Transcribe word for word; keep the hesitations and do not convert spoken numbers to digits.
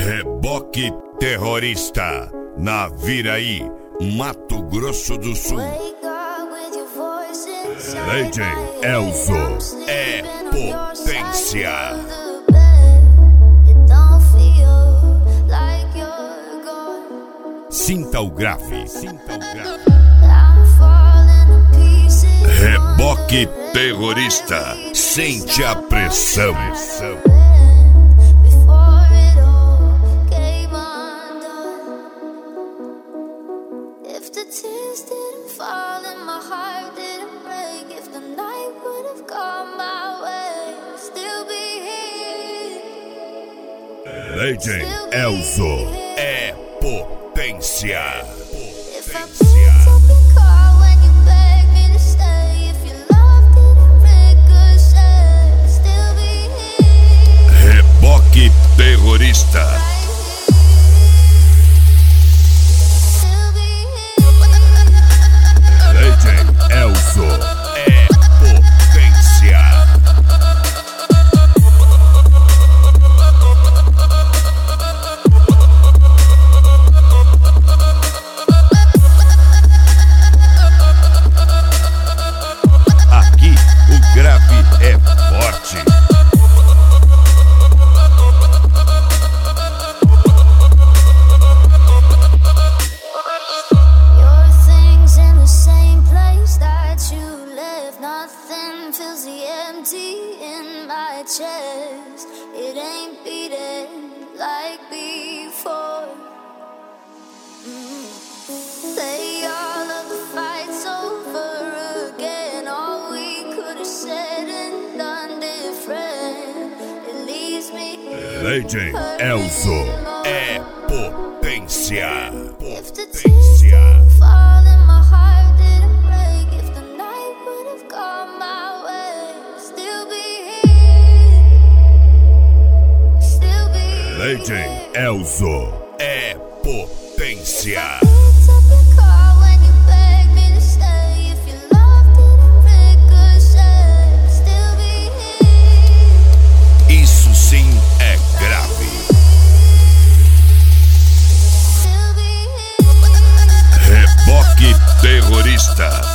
Reboque terrorista, Naviraí, Mato Grosso do Sul. Legend Elzo é potência. Sinta o grave, sinta o grave. Reboque terrorista, sente a pressão. If the tears didn't fall and my heart didn't break, if the night would have gone my way, I'd still be here. Legend Elzo é potência. If I picked up your call when you begged me to stay, if your love didn't ricochet, I'd still be here. Reboque terrorista. Legend Elzo é potência. Aqui o grave é forte. Nothing fills the empty in my chest. It ain't beating like before. Mm. Play all of the fights over again. All we could have said and done different. It leaves me. Legend Elzo é potência. If the tears didn't fall and my heart didn't break, if the night would have gone my way, I'd still be here. Still be here. Legend Elzo é potência. Picked up your call when you begged me to stay, if your love didn't ricochet, I'd still be here. Isso sim é grave. Still be here. Reboque terrorista.